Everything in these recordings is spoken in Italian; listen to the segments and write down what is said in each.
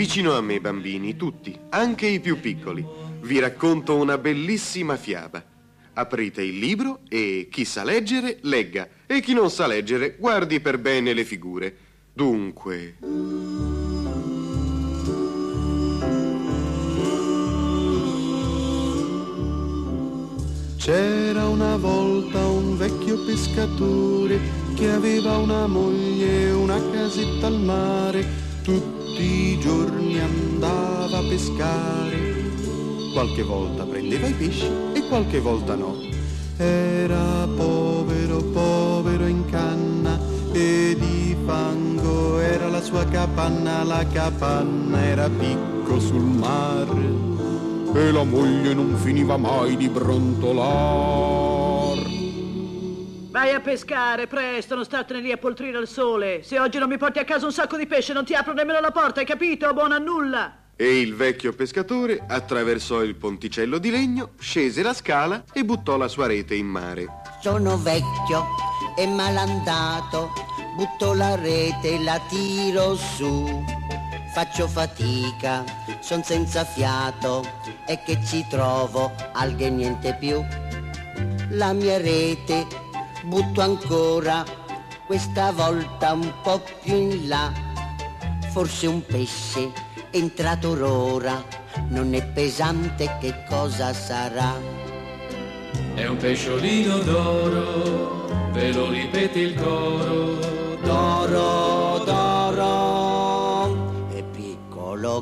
vicino a me, bambini, tutti, anche i più piccoli. Vi racconto una bellissima fiaba. Aprite il libro e chi sa leggere, legga. E chi non sa leggere, guardi per bene le figure. Dunque... C'era una volta un vecchio pescatore che aveva una moglie e una casetta al mare. Tutti i giorni andava a pescare. Qualche volta prendeva i pesci e qualche volta no. Era povero, povero in canna e di fango era la sua capanna. La capanna era picco sul mare e la moglie non finiva mai di brontolar. Vai a pescare, presto, non startene lì a poltrire al sole. Se oggi non mi porti a casa un sacco di pesce non ti apro nemmeno la porta, hai capito? Buona a nulla. E il vecchio pescatore attraversò il ponticello di legno, scese la scala e buttò la sua rete in mare. Sono vecchio e malandato, butto la rete e la tiro su. Faccio fatica, son senza fiato e che ci trovo alghe niente più. La mia rete butto ancora, questa volta un po' più in là. Forse un pesce entrato ora, non è pesante, che cosa sarà? È un pesciolino d'oro, ve lo ripete il coro. D'oro, d'oro, è piccolo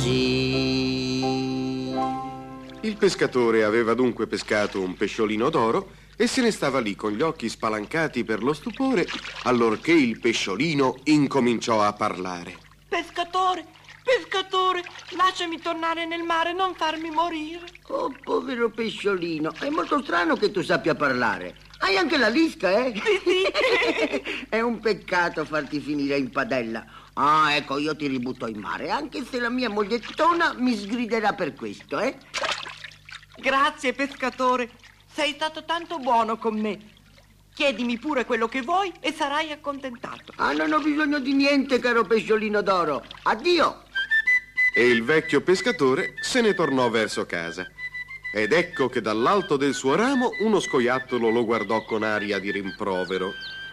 così. Il pescatore aveva dunque pescato un pesciolino d'oro e se ne stava lì con gli occhi spalancati per lo stupore, allorché il pesciolino incominciò a parlare. Pescatore, pescatore, lasciami tornare nel mare, non farmi morire. Oh, povero pesciolino, è molto strano che tu sappia parlare. Hai anche la lisca, eh? Sì. È un peccato farti finire in padella. Ah, ecco, io ti ributto in mare, anche se la mia mogliettona mi sgriderà per questo, eh? Grazie, pescatore, sei stato tanto buono con me. Chiedimi pure quello che vuoi e sarai accontentato. Ah, non ho bisogno di niente, caro pesciolino d'oro. Addio! E il vecchio pescatore se ne tornò verso casa. Ed ecco che dall'alto del suo ramo uno scoiattolo lo guardò con aria di rimprovero.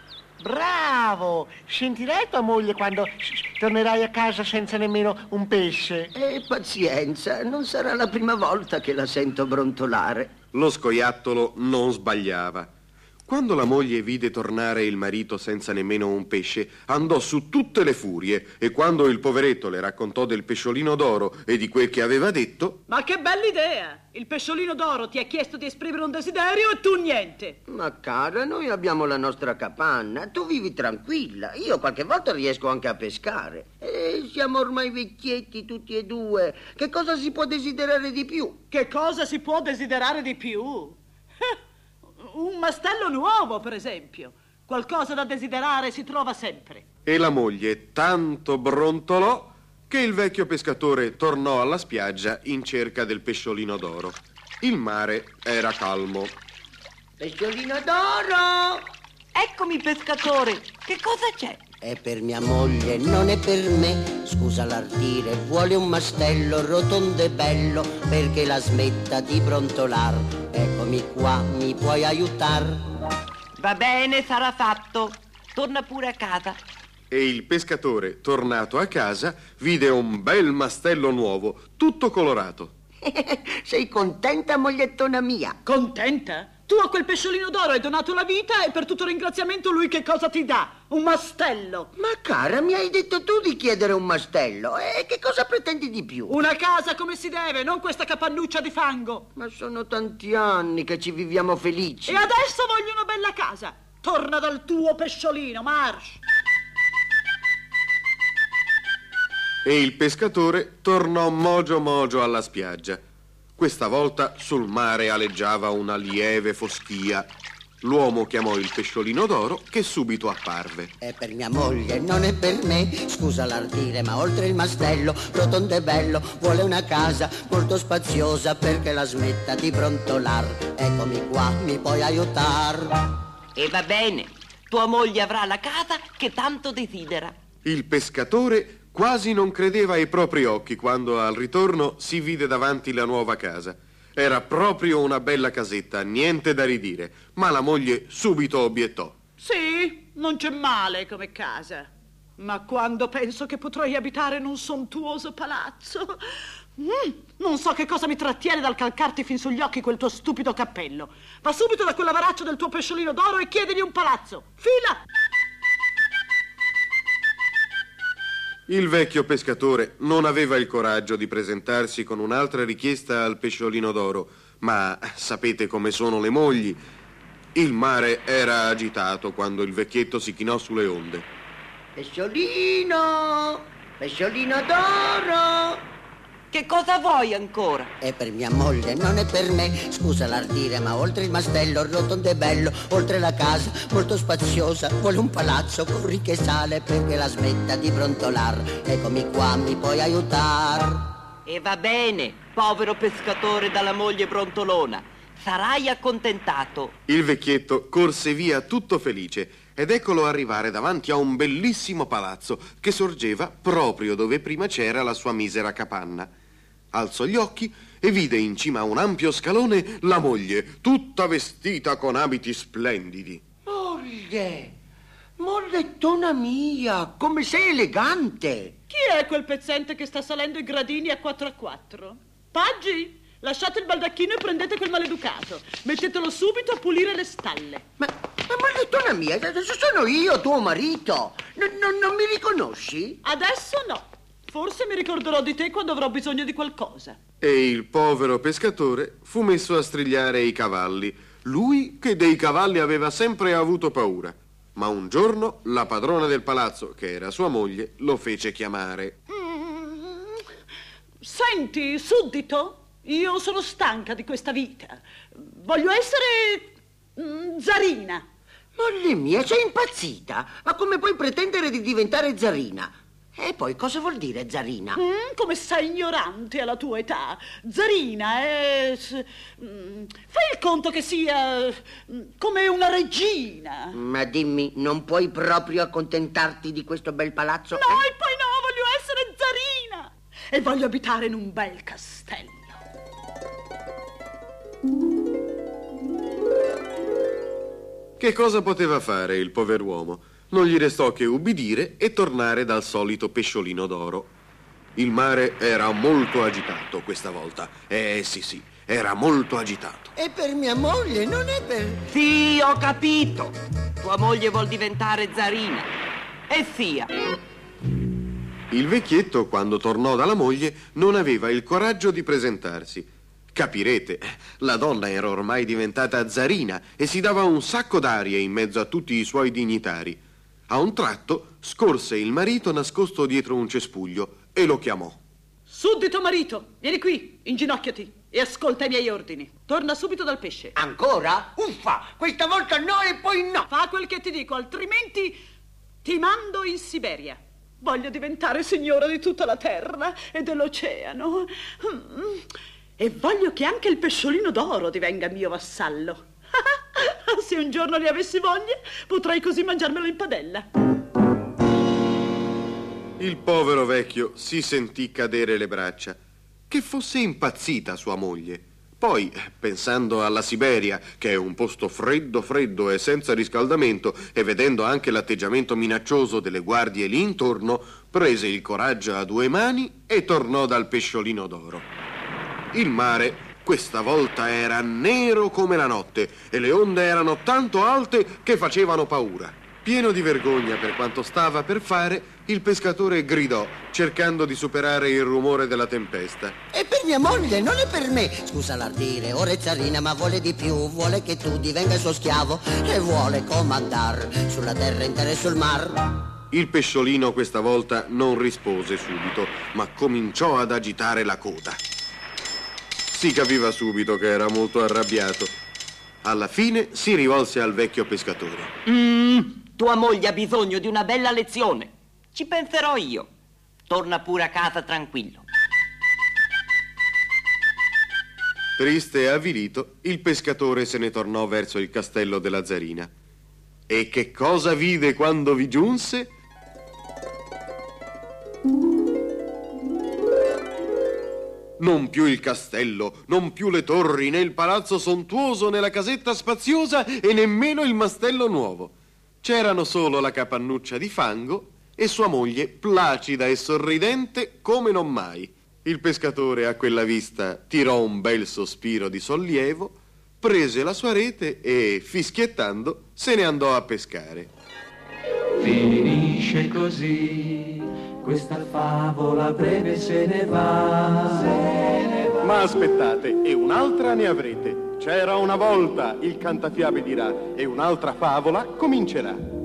Bravo! Sentirai tua moglie quando tornerai a casa senza nemmeno un pesce. Pazienza, non sarà la prima volta che la sento brontolare. Lo scoiattolo non sbagliava. Quando la moglie vide tornare il marito senza nemmeno un pesce, andò su tutte le furie e quando il poveretto le raccontò del pesciolino d'oro e di quel che aveva detto... Ma che bella idea! Il pesciolino d'oro ti ha chiesto di esprimere un desiderio e tu niente. Ma cara, noi abbiamo la nostra capanna, tu vivi tranquilla. Io qualche volta riesco anche a pescare. E siamo ormai vecchietti tutti e due. Che cosa si può desiderare di più? Che cosa si può desiderare di più? Un mastello nuovo, per esempio. Qualcosa da desiderare si trova sempre. E la moglie tanto brontolò che il vecchio pescatore tornò alla spiaggia in cerca del pesciolino d'oro. Il mare era calmo. Pesciolino d'oro! Eccomi, pescatore, che cosa c'è? È per mia moglie, non è per me. Scusa l'ardire, vuole un mastello rotondo e bello perché la smetta di brontolar. Eccomi qua, mi puoi aiutar? Va bene, sarà fatto. Torna pure a casa. E il pescatore, tornato a casa, vide un bel mastello nuovo, tutto colorato. Sei contenta, mogliettona mia? Contenta? Tu a quel pesciolino d'oro hai donato la vita e per tutto ringraziamento lui che cosa ti dà? Un mastello. Ma cara, mi hai detto tu di chiedere un mastello. E che cosa pretendi di più? Una casa come si deve, non questa capannuccia di fango. Ma sono tanti anni che ci viviamo felici. E adesso voglio una bella casa. Torna dal tuo pesciolino, march. E il pescatore tornò mogio mogio alla spiaggia. Questa volta sul mare aleggiava una lieve foschia. L'uomo chiamò il pesciolino d'oro che subito apparve. È per mia moglie, non è per me. Scusa l'ardire, ma oltre il mastello rotondo e bello vuole una casa molto spaziosa perché la smetta di brontolar. Eccomi qua, mi puoi aiutar? E va bene, tua moglie avrà la casa che tanto desidera. Il pescatore Quasi non credeva ai propri occhi quando al ritorno si vide davanti la nuova casa. Era proprio una bella casetta, niente da ridire, ma la moglie subito obiettò. Sì, non c'è male come casa, ma quando penso che potrei abitare in un sontuoso palazzo, non so che cosa mi trattiene dal calcarti fin sugli occhi quel tuo stupido cappello. Va subito da quell'avaraccio del tuo pesciolino d'oro e chiedigli un palazzo. Fila! Il vecchio pescatore non aveva il coraggio di presentarsi con un'altra richiesta al pesciolino d'oro, ma sapete come sono le mogli. Il mare era agitato quando il vecchietto si chinò sulle onde. Pesciolino! Pesciolino d'oro! Che cosa vuoi ancora? È per mia moglie, non è per me. Scusa l'ardire, ma oltre il mastello rotondo e bello, oltre la casa molto spaziosa, vuole un palazzo, corri che sale perché la smetta di brontolar. Eccomi qua, mi puoi aiutar? E va bene, povero pescatore dalla moglie brontolona. Sarai accontentato. Il vecchietto corse via tutto felice ed eccolo arrivare davanti a un bellissimo palazzo che sorgeva proprio dove prima c'era la sua misera capanna. Alzò gli occhi e vide in cima a un ampio scalone la moglie, tutta vestita con abiti splendidi. Moglie, mollettona mia, come sei elegante. Chi è quel pezzente che sta salendo i gradini a 4x4? Paggi, lasciate il baldacchino e prendete quel maleducato. Mettetelo subito a pulire le stalle. Ma mollettona mia, sono io, tuo marito. Non mi riconosci? Adesso no. Forse mi ricorderò di te quando avrò bisogno di qualcosa. E il povero pescatore fu messo a strigliare i cavalli, lui che dei cavalli aveva sempre avuto paura. Ma un giorno la padrona del palazzo, che era sua moglie, lo fece chiamare. Senti, suddito, io sono stanca di questa vita. Voglio essere zarina. Moglie mia, sei impazzita. Ma come puoi pretendere di diventare zarina? E poi cosa vuol dire zarina? Come sei ignorante alla tua età. Zarina è... fai il conto che sia come una regina. Ma dimmi, non puoi proprio accontentarti di questo bel palazzo? No, e poi no, voglio essere zarina. E voglio abitare in un bel castello. Che cosa poteva fare il pover'uomo? Non gli restò che ubbidire e tornare dal solito pesciolino d'oro. Il mare era molto agitato questa volta. Sì, era molto agitato. È per mia moglie, non è per... Sì, ho capito. Tua moglie vuol diventare zarina. E sia. Il vecchietto, quando tornò dalla moglie, non aveva il coraggio di presentarsi. Capirete, la donna era ormai diventata zarina e si dava un sacco d'aria in mezzo a tutti i suoi dignitari. A un tratto scorse il marito nascosto dietro un cespuglio e lo chiamò. Suddito marito, vieni qui, inginocchiati e ascolta i miei ordini. Torna subito dal pesce. Ancora? Uffa, questa volta no e poi no. Fa quel che ti dico, altrimenti ti mando in Siberia. Voglio diventare signora di tutta la terra e dell'oceano. E voglio che anche il pesciolino d'oro divenga mio vassallo. Se un giorno ne avessi voglia, potrei così mangiarmelo in padella. Il povero vecchio si sentì cadere le braccia. Che fosse impazzita sua moglie. Poi, pensando alla Siberia, che è un posto freddo e senza riscaldamento, e vedendo anche l'atteggiamento minaccioso delle guardie lì intorno, prese il coraggio a due mani e tornò dal pesciolino d'oro. Il mare questa volta era nero come la notte e le onde erano tanto alte che facevano paura. Pieno di vergogna per quanto stava per fare, il pescatore gridò, cercando di superare il rumore della tempesta. È per mia moglie, non è per me. Scusa l'ardire, ora è zarina, ma vuole di più. Vuole che tu divenga il suo schiavo e vuole comandar sulla terra intera e sul mar. Il pesciolino questa volta non rispose subito, ma cominciò ad agitare la coda. Si capiva subito che era molto arrabbiato. Alla fine si rivolse al vecchio pescatore. Tua moglie ha bisogno di una bella lezione. Ci penserò io. Torna pure a casa tranquillo. Triste e avvilito, il pescatore se ne tornò verso il castello della zarina. E che cosa vide quando vi giunse? Non più il castello, non più le torri, né il palazzo sontuoso, né la casetta spaziosa e nemmeno il mastello nuovo. C'erano solo la capannuccia di fango e sua moglie placida e sorridente come non mai. Il pescatore a quella vista tirò un bel sospiro di sollievo, prese la sua rete e, fischiettando, se ne andò a pescare. Finisce così, questa favola breve se ne va. Ma aspettate, e un'altra ne avrete. C'era una volta, il cantafiabe dirà, e un'altra favola comincerà.